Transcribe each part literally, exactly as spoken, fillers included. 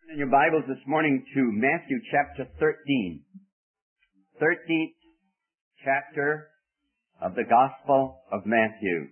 In your Bibles this morning to Matthew chapter thirteen. thirteenth chapter of the Gospel of Matthew.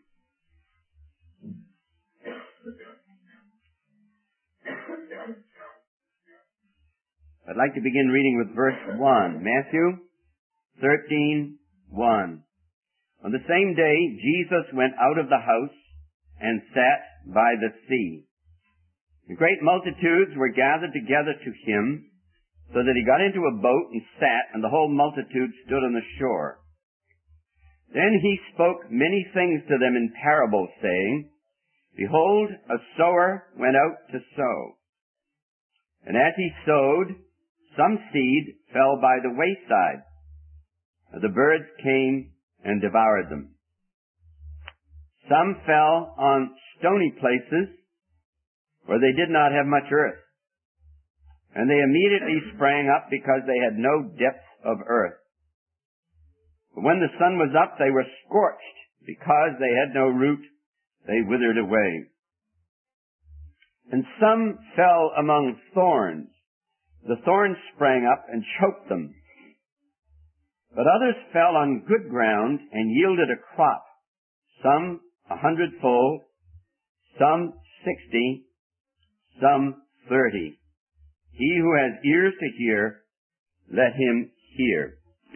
I'd like to begin reading with verse one. Matthew thirteen, one. On the same day, Jesus went out of the house and sat by the sea. The great multitudes were gathered together to him, so that he got into a boat and sat, and the whole multitude stood on the shore. Then he spoke many things to them in parables, saying, Behold, a sower went out to sow. And as he sowed, some seed fell by the wayside, and the birds came and devoured them. Some fell on stony places, where they did not have much earth. And they immediately sprang up because they had no depth of earth. But when the sun was up, they were scorched. Because they had no root, they withered away. And some fell among thorns. The thorns sprang up and choked them. But others fell on good ground and yielded a crop, some a hundredfold, some sixty, some thirty. He who has ears to hear, let him hear.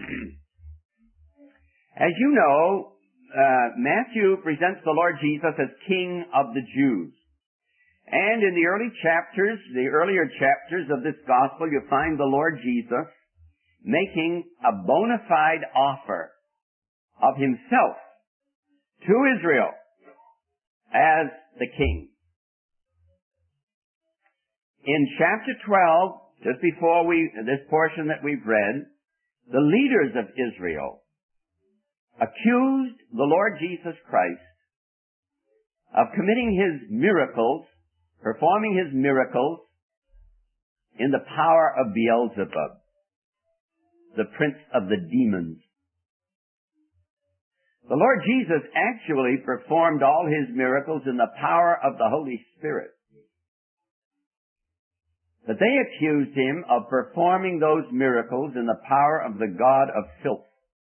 As you know, uh, Matthew presents the Lord Jesus as King of the Jews. And in the early chapters, the earlier chapters of this gospel, you find the Lord Jesus making a bona fide offer of himself to Israel as the King. In chapter twelve, just before we, this portion that we've read, the leaders of Israel accused the Lord Jesus Christ of committing his miracles, performing his miracles in the power of Beelzebub, the prince of the demons. The Lord Jesus actually performed all his miracles in the power of the Holy Spirit. But they accused him of performing those miracles in the power of the god of filth.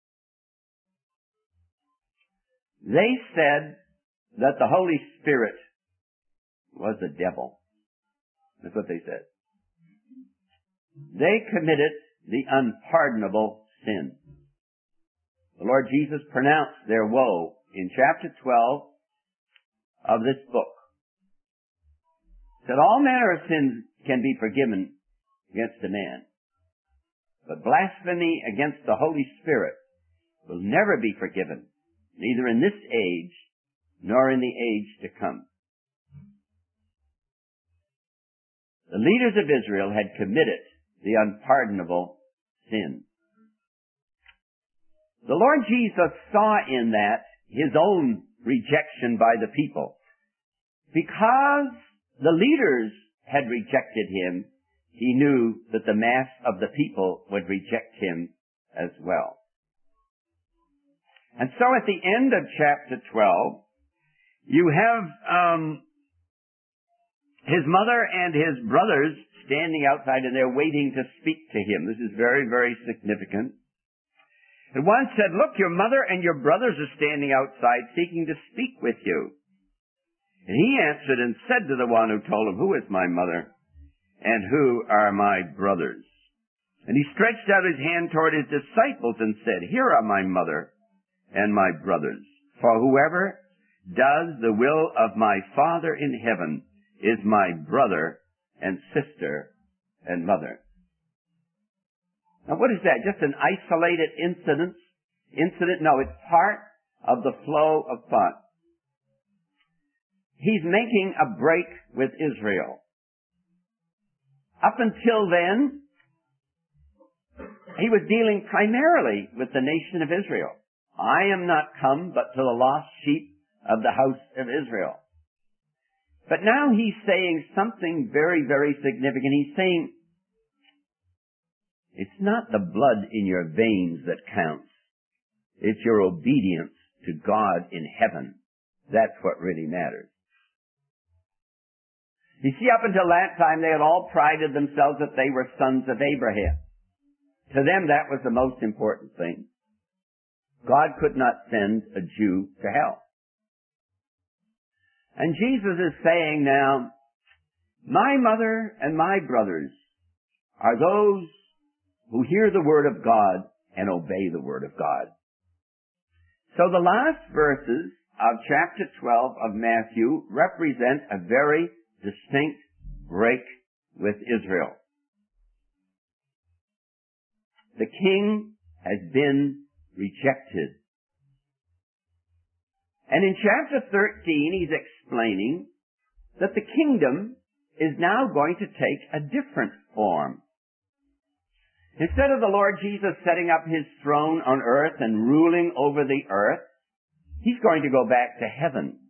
They said that the Holy Spirit was the devil. That's what they said. They committed the unpardonable sin. The Lord Jesus pronounced their woe in chapter twelve of this book. That all manner of sins can be forgiven against a man. But blasphemy against the Holy Spirit will never be forgiven, neither in this age nor in the age to come. The leaders of Israel had committed the unpardonable sin. The Lord Jesus saw in that his own rejection by the people. Because the leaders had rejected him, he knew that the mass of the people would reject him as well. And so at the end of chapter twelve, you have um, his mother and his brothers standing outside, and they're waiting to speak to him. This is very, very significant. And one said, Look, your mother and your brothers are standing outside seeking to speak with you. And he answered and said to the one who told him, Who is my mother, and who are my brothers? And he stretched out his hand toward his disciples and said, Here are my mother and my brothers. For whoever does the will of my Father in heaven is my brother and sister and mother. Now what is that? Just an isolated incident? Incident? No, it's part of the flow of thought. He's making a break with Israel. Up until then, he was dealing primarily with the nation of Israel. I am not come but to the lost sheep of the house of Israel. But now he's saying something very, very significant. He's saying, it's not the blood in your veins that counts. It's your obedience to God in heaven. That's what really matters. You see, up until that time, they had all prided themselves that they were sons of Abraham. To them, that was the most important thing. God could not send a Jew to hell. And Jesus is saying now, my mother and my brothers are those who hear the word of God and obey the word of God. So the last verses of chapter twelve of Matthew represent a very distinct break with Israel. The king has been rejected. And in chapter thirteen, he's explaining that the kingdom is now going to take a different form. Instead of the Lord Jesus setting up his throne on earth and ruling over the earth, he's going to go back to heaven.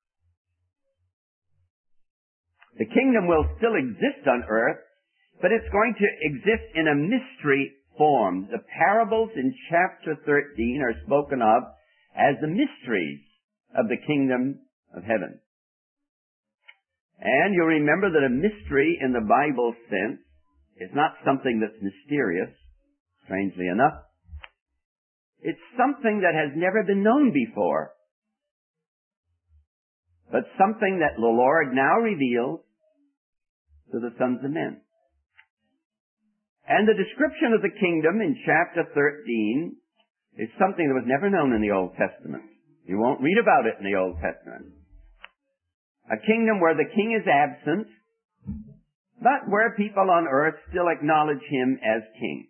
The kingdom will still exist on earth, but it's going to exist in a mystery form. The parables in chapter thirteen are spoken of as the mysteries of the kingdom of heaven. And you'll remember that a mystery in the Bible sense is not something that's mysterious, strangely enough. It's something that has never been known before, but something that the Lord now reveals to the sons of men. And the description of the kingdom in chapter thirteen is something that was never known in the Old Testament. You won't read about it in the Old Testament. A kingdom where the king is absent, but where people on earth still acknowledge him as king.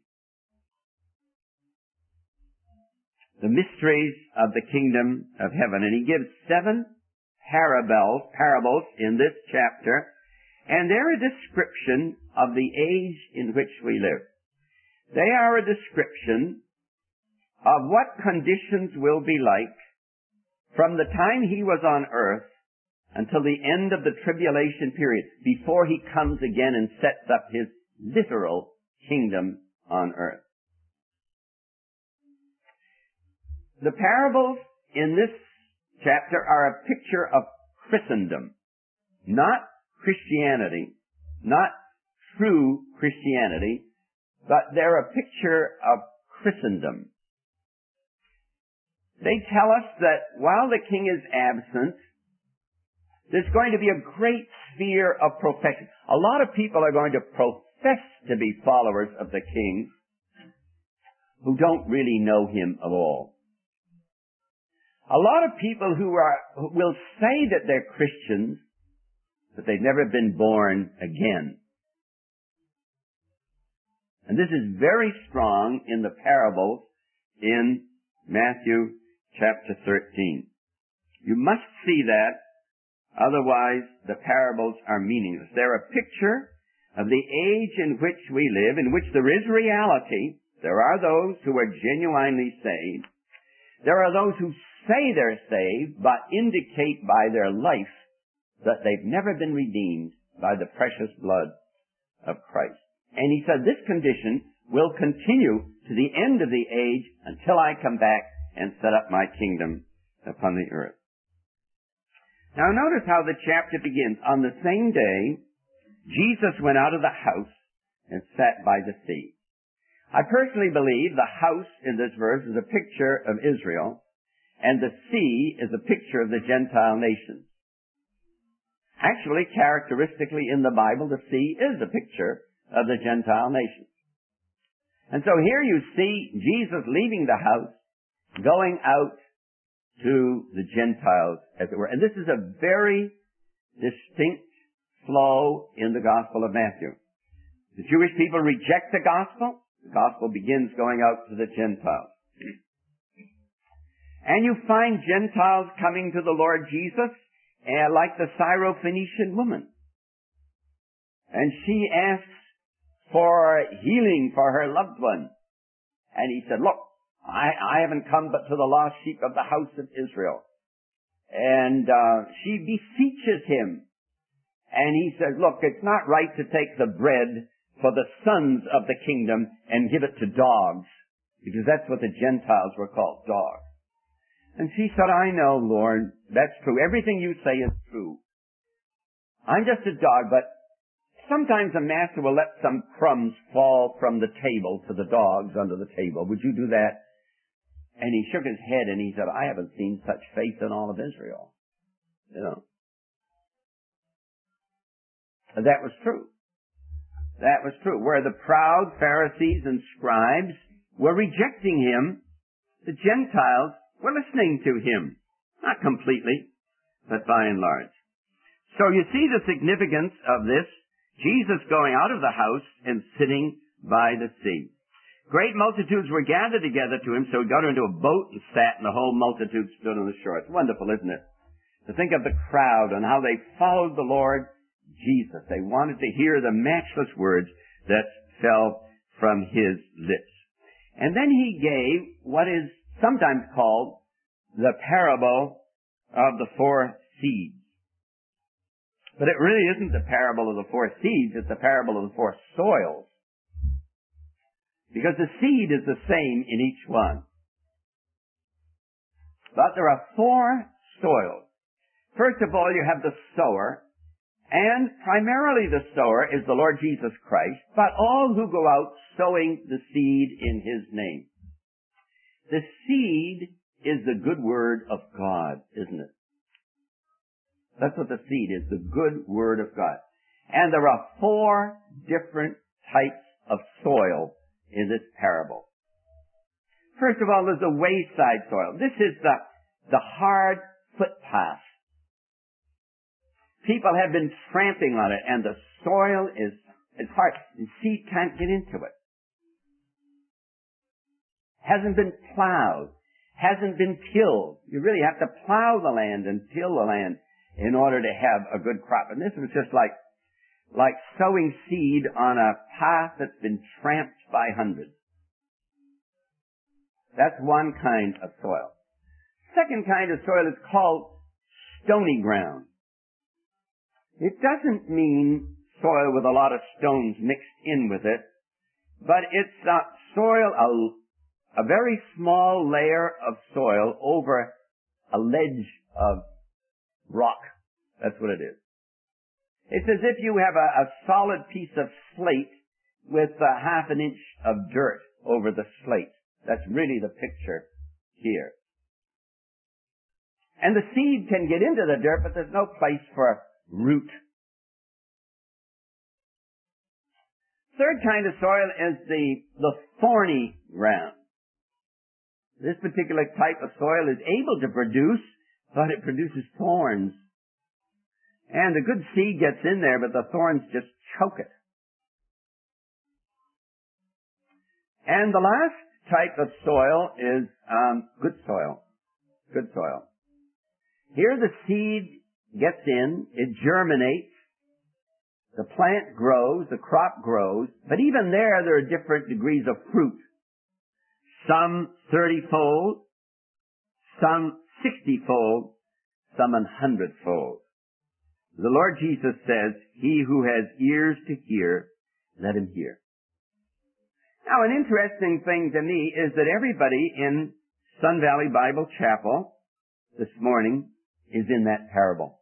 The mysteries of the kingdom of heaven. And he gives seven parables, parables in this chapter, and they're a description of the age in which we live. They are a description of what conditions will be like from the time he was on earth until the end of the tribulation period, before he comes again and sets up his literal kingdom on earth. The parables in this chapter are a picture of Christendom, not Christianity, not true Christianity, but they're a picture of Christendom. They tell us that while the king is absent, there's going to be a great sphere of profession. A lot of people are going to profess to be followers of the king who don't really know him at all. A lot of people who are who will say that they're Christians, but they've never been born again. And this is very strong in the parables in Matthew chapter thirteen. You must see that. Otherwise, the parables are meaningless. They're a picture of the age in which we live, in which there is reality. There are those who are genuinely saved. There are those who say they're saved, but indicate by their life that they've never been redeemed by the precious blood of Christ. And he said this condition will continue to the end of the age until I come back and set up my kingdom upon the earth. Now notice how the chapter begins. On the same day, Jesus went out of the house and sat by the sea. I personally believe the house in this verse is a picture of Israel, and the sea is a picture of the Gentile nations. Actually, characteristically in the Bible, the sea is a picture of the Gentile nations. And so here you see Jesus leaving the house, going out to the Gentiles, as it were. And this is a very distinct flow in the Gospel of Matthew. The Jewish people reject the Gospel. The Gospel begins going out to the Gentiles. And you find Gentiles coming to the Lord Jesus, uh, like the Syrophoenician woman. And she asks for healing for her loved one. And he said, look, I, I haven't come but to the lost sheep of the house of Israel. And uh, she beseeches him. And he says, look, it's not right to take the bread for the sons of the kingdom and give it to dogs. Because that's what the Gentiles were called, dogs. And she said, I know, Lord, that's true. Everything you say is true. I'm just a dog, but sometimes a master will let some crumbs fall from the table to the dogs under the table. Would you do that? And he shook his head and he said, I haven't seen such faith in all of Israel. You know. That was true. That was true. Where the proud Pharisees and scribes were rejecting him, the Gentiles were listening to him. Not completely, but by and large. So you see the significance of this. Jesus going out of the house and sitting by the sea. Great multitudes were gathered together to him, so he got into a boat and sat, and the whole multitude stood on the shore. It's wonderful, isn't it? To think of the crowd and how they followed the Lord Jesus. They wanted to hear the matchless words that fell from his lips. And then he gave what is sometimes called the parable of the four seeds. But it really isn't the parable of the four seeds, it's the parable of the four soils. Because the seed is the same in each one. But there are four soils. First of all, you have the sower, and primarily the sower is the Lord Jesus Christ, but all who go out sowing the seed in his name. The seed is the good word of God, isn't it? That's what the seed is, the good word of God. And there are four different types of soil in this parable. First of all, there's the wayside soil. This is the, the hard footpath. People have been tramping on it, and the soil is, is hard. The seed can't get into it. Hasn't been plowed. Hasn't been tilled. You really have to plow the land and till the land in order to have a good crop. And this was just like, like sowing seed on a path that's been tramped by hundreds. That's one kind of soil. Second kind of soil is called stony ground. It doesn't mean soil with a lot of stones mixed in with it, but it's uh, soil, a, a very small layer of soil over a ledge of rock. That's what it is. It's as if you have a, a solid piece of slate with uh, half an inch of dirt over the slate. That's really the picture here. And the seed can get into the dirt, but there's no place for root. Third kind of soil is the, the thorny ground. This particular type of soil is able to produce, but it produces thorns. And the good seed gets in there, but the thorns just choke it. And the last type of soil is um, good soil. Good soil. Here the seed gets in, it germinates, the plant grows, the crop grows, but even there, there are different degrees of fruit. Some thirty-fold, some sixty-fold, some a hundred-fold. The Lord Jesus says, he who has ears to hear, let him hear. Now, an interesting thing to me is that everybody in Sun Valley Bible Chapel this morning is in that parable.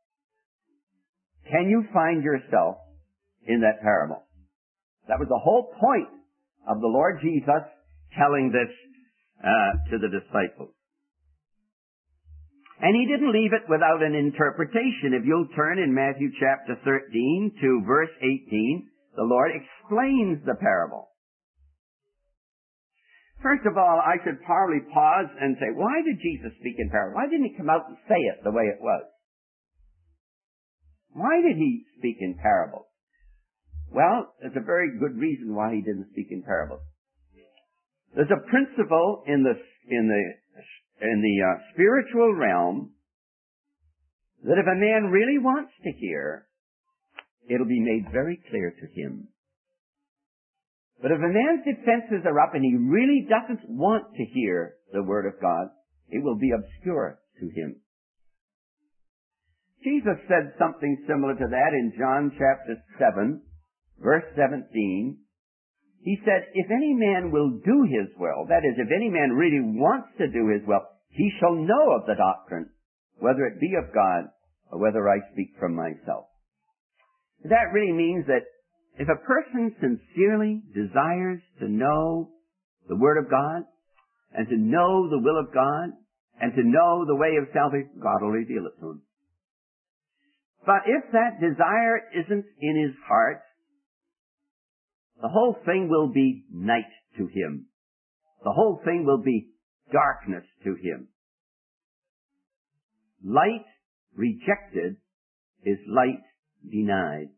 Can you find yourself in that parable? That was the whole point of the Lord Jesus telling this uh, to the disciples. And he didn't leave it without an interpretation. If you'll turn in Matthew chapter thirteen to verse eighteen, the Lord explains the parable. First of all, I should probably pause and say, why did Jesus speak in parables? Why didn't he come out and say it the way it was? Why did he speak in parables? Well, there's a very good reason why he didn't speak in parables. There's a principle in the in the in the uh, spiritual realm that if a man really wants to hear, it'll be made very clear to him. But if a man's defenses are up and he really doesn't want to hear the Word of God, it will be obscure to him. Jesus said something similar to that in John chapter seven, verse seventeen. He said, if any man will do his will, that is, if any man really wants to do his will, he shall know of the doctrine, whether it be of God or whether I speak from myself. That really means that if a person sincerely desires to know the Word of God, and to know the will of God, and to know the way of salvation, God will reveal it to him. But if that desire isn't in his heart, the whole thing will be night to him. The whole thing will be darkness to him. Light rejected is light denied.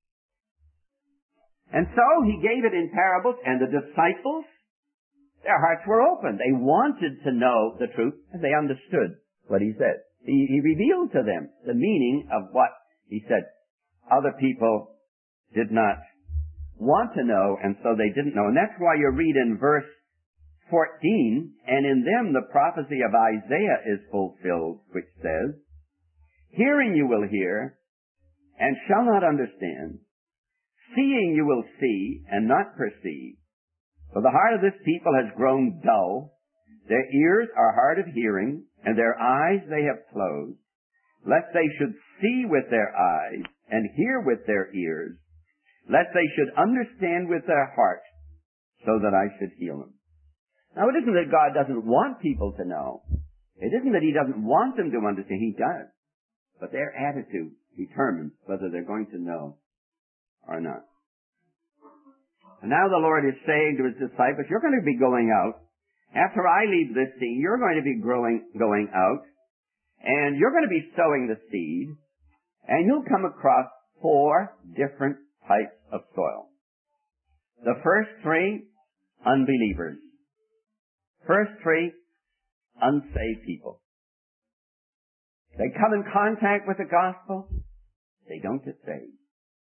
And so he gave it in parables, and the disciples, their hearts were open. They wanted to know the truth, and they understood what he said. He, he revealed to them the meaning of what he said. Other people did not want to know, and so they didn't know. And that's why you read in verse fourteen, and in them the prophecy of Isaiah is fulfilled, which says, hearing you will hear, and shall not understand. Seeing you will see, and not perceive. For the heart of this people has grown dull. Their ears are hard of hearing, and their eyes they have closed, lest they should see with their eyes, and hear with their ears, lest they should understand with their heart, so that I should heal them. Now, it isn't that God doesn't want people to know. It isn't that he doesn't want them to understand. He does. But their attitude determines whether they're going to know or not. And now the Lord is saying to his disciples, you're going to be going out. After I leave this scene, you're going to be growing, going out, and you're going to be sowing the seed, and you'll come across four different types of soil. The first three, unbelievers. First three, unsaved people. They come in contact with the gospel, they don't get saved.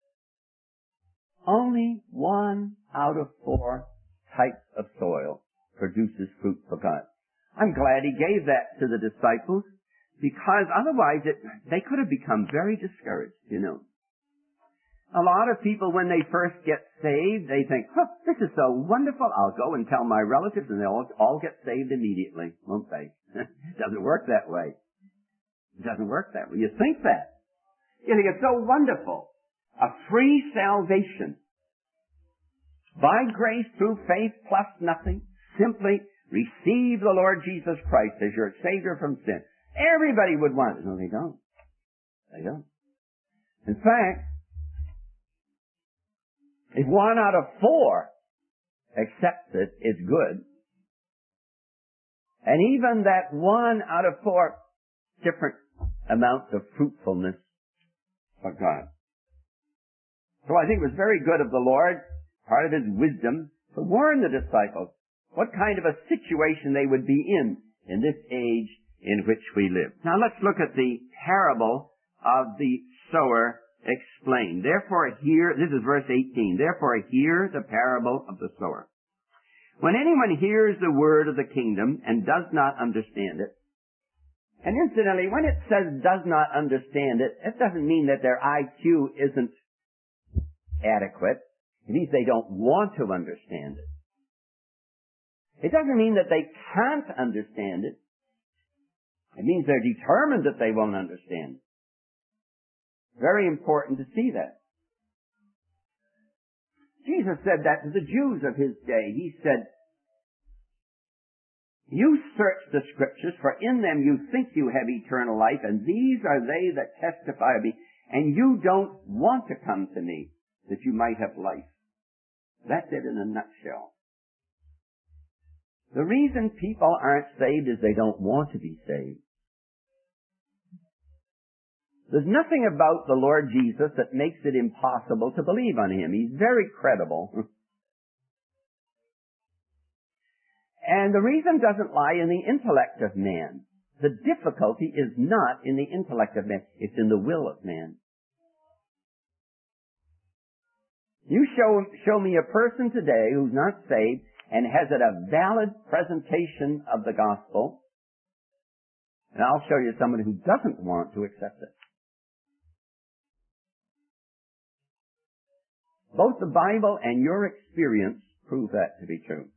Only one out of four types of soil produces fruit for God. I'm glad he gave that to the disciples, because otherwise it, they could have become very discouraged, you know. A lot of people, when they first get saved, they think, oh, this is so wonderful, I'll go and tell my relatives, and they'll all get saved immediately, won't they? It doesn't work that way. It doesn't work that way. You think that. You think it's so wonderful. A free salvation. By grace through faith plus nothing. Simply receive the Lord Jesus Christ as your Savior from sin. Everybody would want it. No, they don't. They don't. In fact, if one out of four accepts it, it's good. And even that one out of four different amounts of fruitfulness for God. So I think it was very good of the Lord, part of his wisdom, to warn the disciples what kind of a situation they would be in in this age in which we live. Now let's look at the parable of the sower explained. Therefore hear, this is verse eighteen, therefore hear the parable of the sower. When anyone hears the word of the kingdom and does not understand it, and incidentally, when it says does not understand it, it doesn't mean that their I Q isn't adequate. It means they don't want to understand it. It doesn't mean that they can't understand it. It means they're determined that they won't understand it. Very important to see that. Jesus said that to the Jews of his day. He said, you search the scriptures, for in them you think you have eternal life, and these are they that testify of me, and you don't want to come to me, that you might have life. That's it in a nutshell. The reason people aren't saved is they don't want to be saved. There's nothing about the Lord Jesus that makes it impossible to believe on him. He's very credible. And the reason doesn't lie in the intellect of man. The difficulty is not in the intellect of man. It's in the will of man. You show, show me a person today who's not saved and has it a valid presentation of the gospel, and I'll show you someone who doesn't want to accept it. Both the Bible and your experience prove that to be true.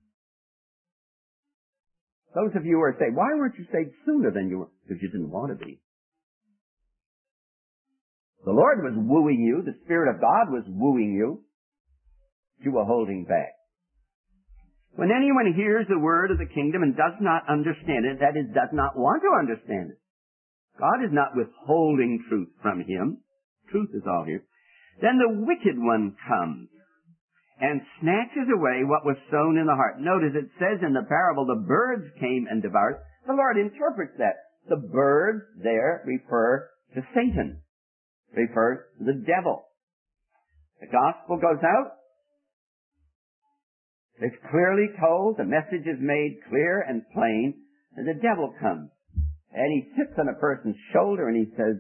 Those of you who are saved, why weren't you saved sooner than you were? Because you didn't want to be. The Lord was wooing you. The Spirit of God was wooing you. You were holding back. When anyone hears the word of the kingdom and does not understand it, that is, does not want to understand it, God is not withholding truth from him. Truth is all here. Then the wicked one comes and snatches away what was sown in the heart. Notice it says in the parable, the birds came and devoured. The Lord interprets that. The birds there refer to Satan, refer to the devil. The gospel goes out. It's clearly told. The message is made clear and plain. And the devil comes. And he sits on a person's shoulder and he says,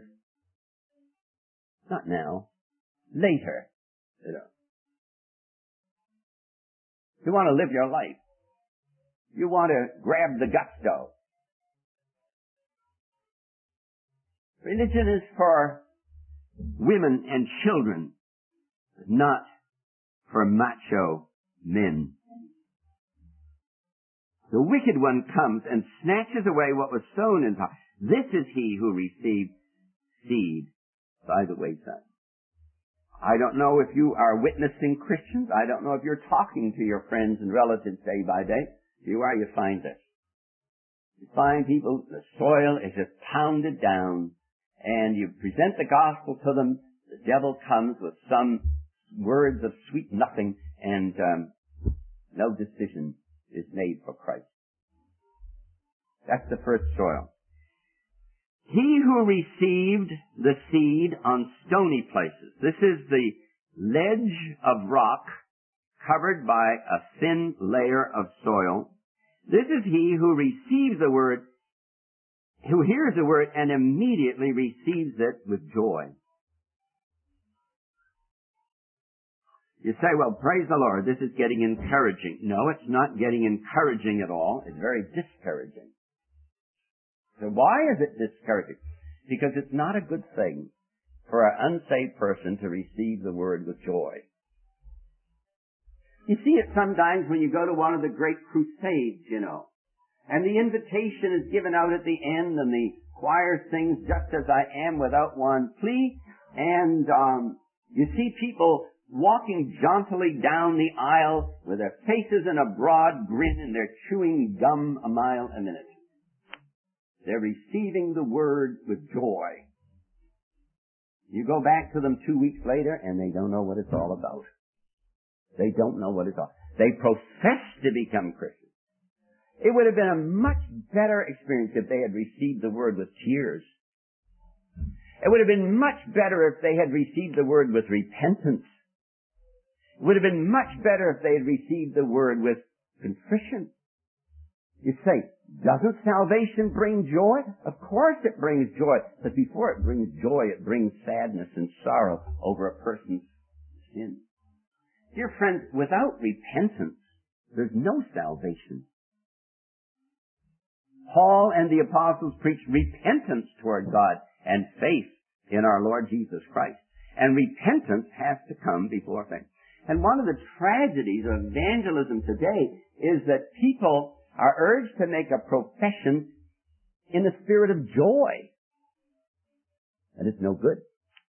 not now, later. You know. You want to live your life. You want to grab the gusto. Religion is for women and children, but not for macho men. The wicked one comes and snatches away what was sown in heart. This is he who received seed by the wayside. I don't know if you are witnessing Christians. I don't know if you're talking to your friends and relatives day by day. If you are, you find this. You find people, the soil is just pounded down, and you present the gospel to them. The devil comes with some words of sweet nothing, and um, no decision is made for Christ. That's the first soil. He who received the seed on stony places. This is the ledge of rock covered by a thin layer of soil. This is he who receives the word, who hears the word and immediately receives it with joy. You say, well, praise the Lord, this is getting encouraging. No, it's not getting encouraging at all. It's very discouraging. So why is it discouraging? Because it's not a good thing for an unsaved person to receive the word with joy. You see it sometimes when you go to one of the great crusades, you know, and the invitation is given out at the end and the choir sings just as I am without one plea, and um, you see people walking jauntily down the aisle with their faces in a broad grin and they're chewing gum a mile a minute. They're receiving the word with joy. You go back to them two weeks later and they don't know what it's all about. They don't know what it's all about. They profess to become Christians. It would have been a much better experience if they had received the word with tears. It would have been much better if they had received the word with repentance. It would have been much better if they had received the word with contrition. You say, doesn't salvation bring joy? Of course it brings joy. But before it brings joy, it brings sadness and sorrow over a person's sin. Dear friends, without repentance, there's no salvation. Paul and the apostles preached repentance toward God and faith in our Lord Jesus Christ. And repentance has to come before faith. And one of the tragedies of evangelism today is that people are urged to make a profession in the spirit of joy. And it's no good.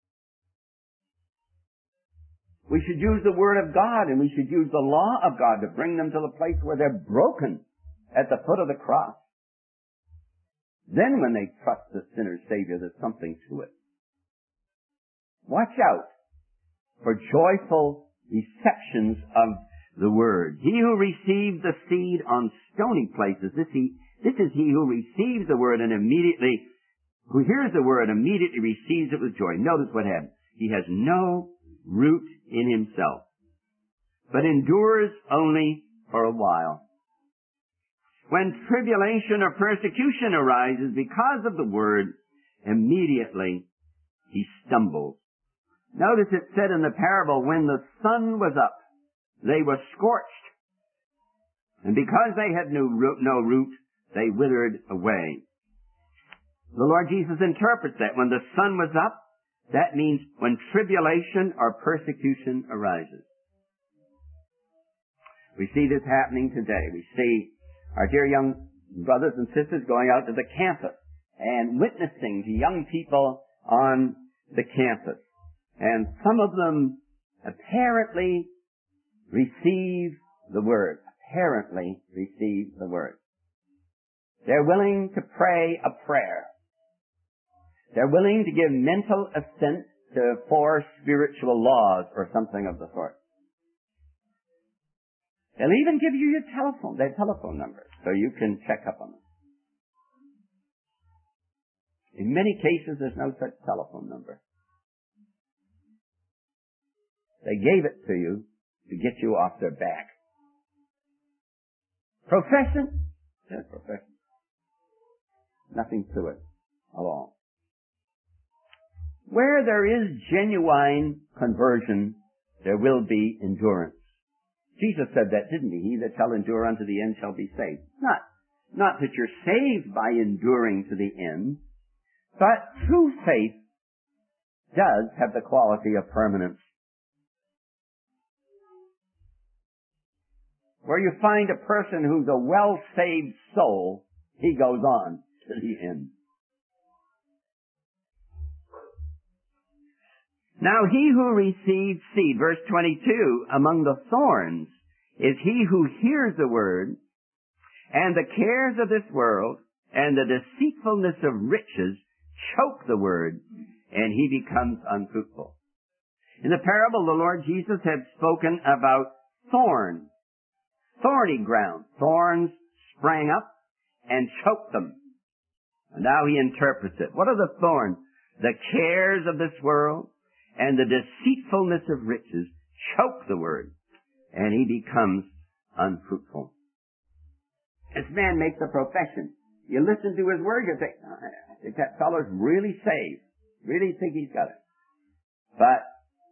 We should use the Word of God and we should use the law of God to bring them to the place where they're broken at the foot of the cross. Then when they trust the sinner's Savior, there's something to it. Watch out for joyful receptions of the word. He who received the seed on stony places, this, he, this is he who receives the word and immediately, who hears the word, immediately receives it with joy. Notice what happens. He has no root in himself, but endures only for a while. When tribulation or persecution arises because of the word, immediately he stumbles. Notice it said in the parable, when the sun was up, they were scorched. And because they had no root, no root, they withered away. The Lord Jesus interprets that. When the sun was up, that means when tribulation or persecution arises. We see this happening today. We see our dear young brothers and sisters going out to the campus and witnessing to young people on the campus. And some of them apparently receive the Word. Apparently receive the Word. They're willing to pray a prayer. They're willing to give mental assent to four spiritual laws or something of the sort. They'll even give you your telephone, their telephone number, so you can check up on them. In many cases, there's no such telephone number. They gave it to you to get you off their back. Profession? Yeah, profession. Nothing to it at all. Where there is genuine conversion, there will be endurance. Jesus said that, didn't he? He that shall endure unto the end shall be saved. Not, not that you're saved by enduring to the end, but true faith does have the quality of permanence. Where you find a person who's a well-saved soul, he goes on to the end. Now he who receives seed, verse twenty-two, among the thorns, is he who hears the word, and the cares of this world, and the deceitfulness of riches choke the word, and he becomes unfruitful. In the parable, the Lord Jesus had spoken about thorns, thorny ground. Thorns sprang up and choked them. And now he interprets it. What are the thorns? The cares of this world and the deceitfulness of riches choke the word, and he becomes unfruitful. This man makes a profession. You listen to his word, you think, oh, I think that fellow's really saved. Really think he's got it. But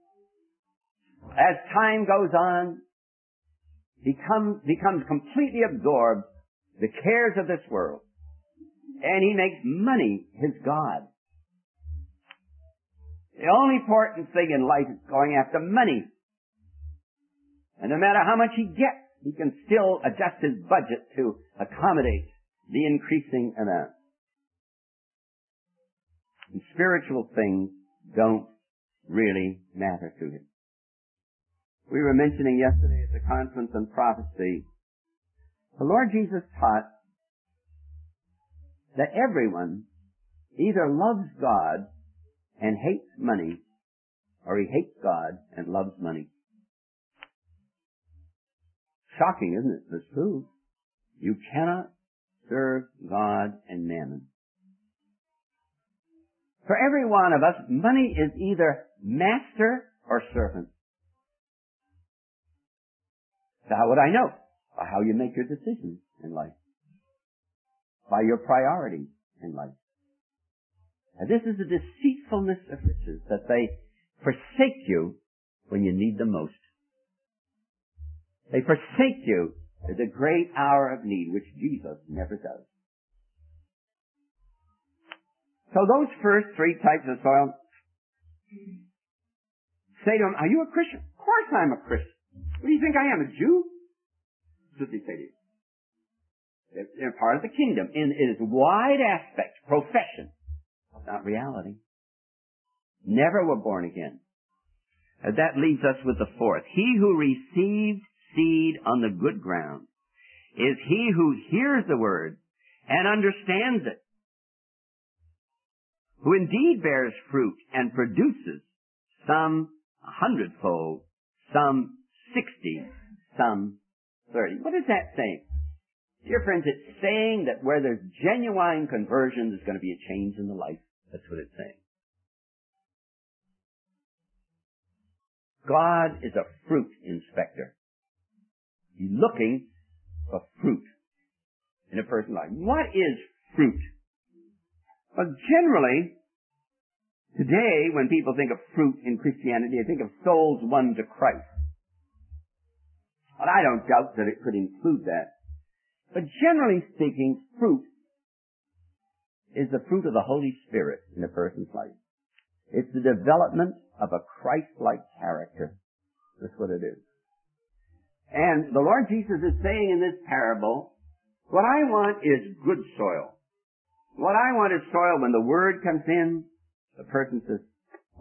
as time goes on, he becomes, becomes completely absorbed the cares of this world. And he makes money his God. The only important thing in life is going after money. And no matter how much he gets, he can still adjust his budget to accommodate the increasing amount. And spiritual things don't really matter to him. We were mentioning yesterday at the conference on prophecy, the Lord Jesus taught that everyone either loves God and hates money, or he hates God and loves money. Shocking, isn't it? It's true. You cannot serve God and mammon. For every one of us, money is either master or servant. So how would I know? By how you make your decisions in life. By your priorities in life. Now, this is the deceitfulness of riches, that they forsake you when you need them most. They forsake you at the great hour of need, which Jesus never does. So those first three types of soil, say to them, are you a Christian? Of course I'm a Christian. What do you think I am, a Jew? That's what they say to you. They're part of the kingdom in its wide aspect, profession. Not reality. Never were born again. And that leaves us with the fourth. He who receives seed on the good ground is he who hears the word and understands it, who indeed bears fruit and produces some a hundredfold, some sixty, some thirty. What is that saying? Dear friends, it's saying that where there's genuine conversion, there's going to be a change in the life. That's what it's saying. God is a fruit inspector. He's looking for fruit in a person's life. What is fruit? Well, generally, today, when people think of fruit in Christianity, they think of souls won to Christ. But I don't doubt that it could include that. But generally speaking, fruit is the fruit of the Holy Spirit in a person's life. It's the development of a Christ-like character. That's what it is. And the Lord Jesus is saying in this parable, what I want is good soil. What I want is soil when the Word comes in, the person says,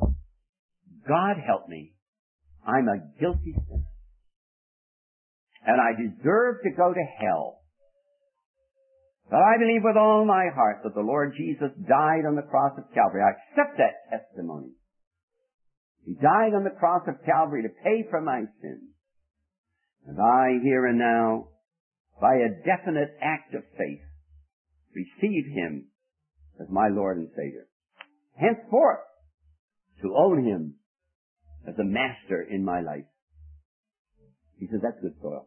God help me. I'm a guilty sinner. And I deserve to go to hell. But I believe with all my heart that the Lord Jesus died on the cross of Calvary. I accept that testimony. He died on the cross of Calvary to pay for my sins. And I, here and now, by a definite act of faith, receive Him as my Lord and Savior. Henceforth, to own Him as a master in my life. He says, that's good soil.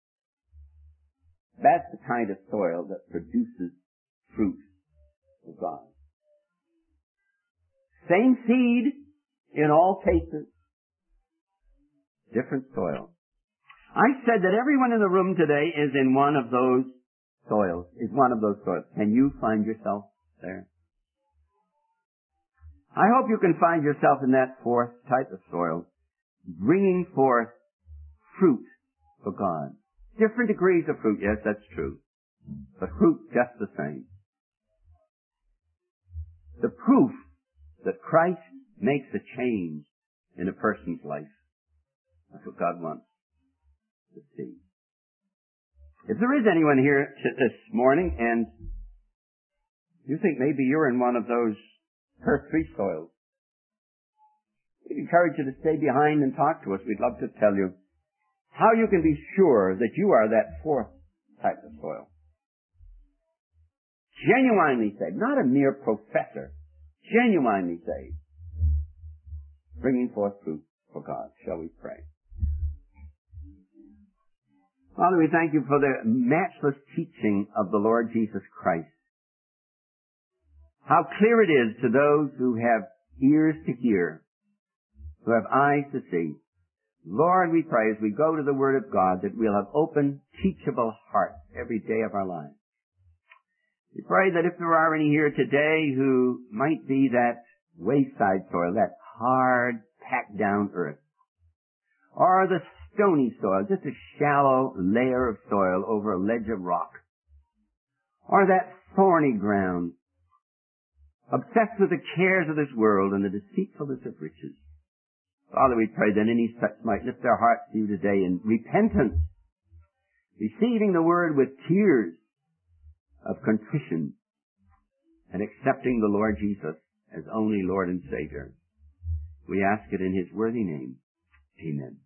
That's the kind of soil that produces fruit of God. Same seed in all cases. Different soil. I said that everyone in the room today is in one of those soils, is one of those soils. Can you find yourself there? I hope you can find yourself in that fourth type of soil, bringing forth fruit for God. Different degrees of fruit, yes, that's true. But fruit just the same. The proof that Christ makes a change in a person's life. That's what God wants to see. If there is anyone here this morning and you think maybe you're in one of those first three soils, we'd encourage you to stay behind and talk to us. We'd love to tell you how you can be sure that you are that fourth type of soil. Genuinely saved, not a mere professor. Genuinely saved. Bringing forth fruit for God. Shall we pray? Father, we thank you for the matchless teaching of the Lord Jesus Christ. How clear it is to those who have ears to hear, who have eyes to see. Lord, we pray as we go to the Word of God that we'll have open, teachable hearts every day of our lives. We pray that if there are any here today who might be that wayside soil, that hard, packed down earth, or the stony soil, just a shallow layer of soil over a ledge of rock, or that thorny ground, obsessed with the cares of this world and the deceitfulness of riches. Father, we pray that any such might lift their hearts to you today in repentance, receiving the word with tears of contrition, and accepting the Lord Jesus as only Lord and Savior. We ask it in His worthy name. Amen.